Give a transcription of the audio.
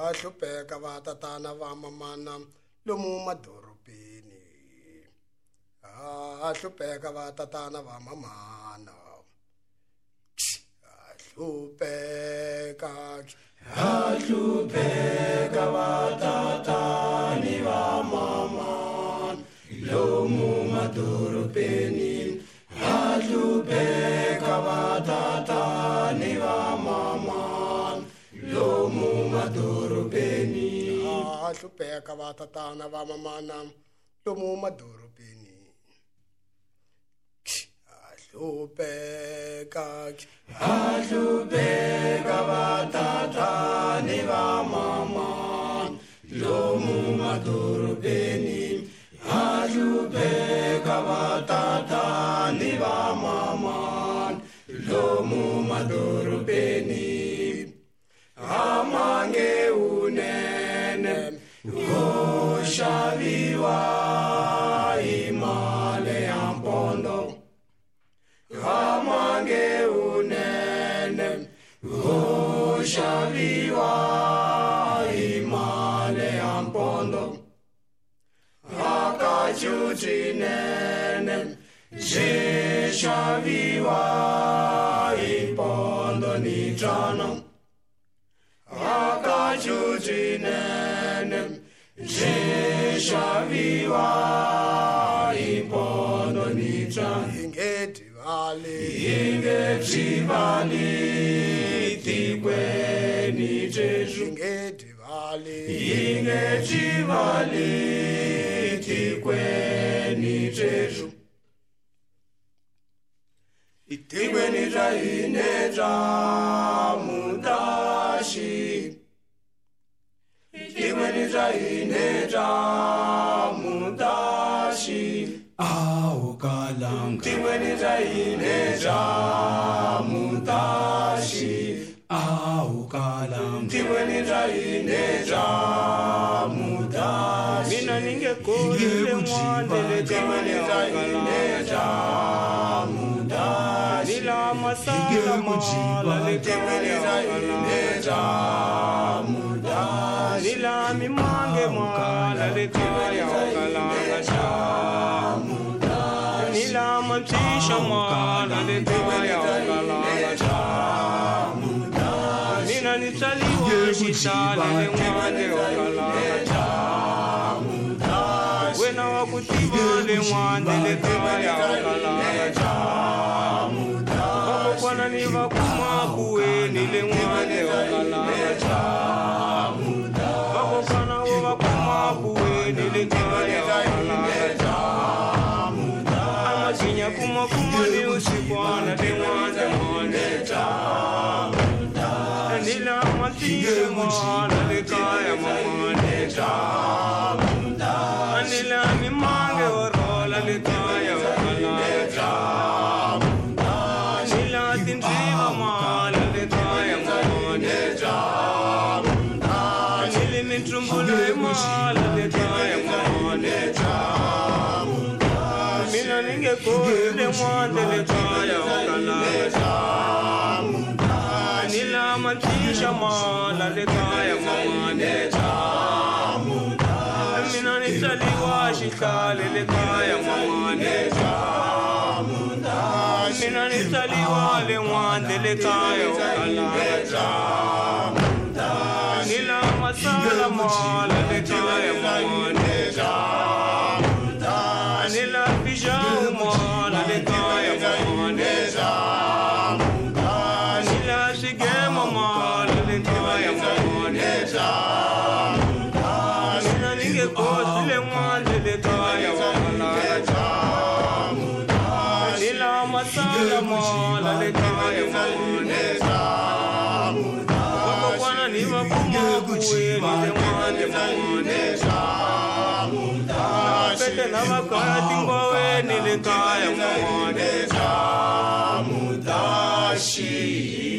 hlupheka va tatana va mamana lomu madorobeni. Hlupheka va tatana va mamana. Hlupheka va tatani va mamana lomu madorobeni. Hlupheka va tatani va mamana lomu madorobeni. Hlupheka va tatana va mamana lomu madorobeni. Hlupheka va tatani va mamana lomu madorobeni. Hlupheka va tatani va mamana lomu madorobeni. Amange unene ushaviwa imale ampondo. Amange unene ushaviwa imale ampondo. Akachutinene jishaviwa impondo nitrano. Akachutinene jishaviwa impondo nitrano. Ingetivali tikweni Jesu. Ingetivali tikweni Jesu. Tikweni jaineta mutashi. Tikweni jaineta mutashi. Aukalanga. Tikweni jaineta mutashi. Aukalanga. Tikweni jaineta mutashi. Mina ningekole mwandele Tikweni jaineta mutashi. Nila masala mala Tikweni jaineta mutashi. Nila mimange mala lekaya ukalanga. Nila mantisha mala lekaya ukalanga. Nina nitaliwa shitale lewande ukalanga. Wena wakutiba lewande lekaya ukalanga. Wakwana ni wakumakuwe nilewande ukalanga. Wakwana wakumakuwe nilekaya ukalanga. Amakinya kuma ni usikwana lewande mwande. Nila matisha mala lekaya mamane. Nila mimange orola lekaya ukalanga. Nila tinjiva mala lekaya mamane. Nili mitrumbule mala lekaya mamane. Mina ningekole mwande lekaya ukalanga. Nila matisha mala lekaya mamane. Mina nitaliwa shitale lekaya mamane. Mina nitaliwa lewande lekaya ukalanga. Nila masala mala lekaya mamane. Nila pijau mala lekaya mamane. Nila shigema mala lekaya mamane. Nila ningekose lewande lekaya ukalanga. Nila masala mala lekaya mamane. Wakwana ni wakumakuwe nilewande mamane. Pete na wakati ngowe nilekaya mamane. Mudashi.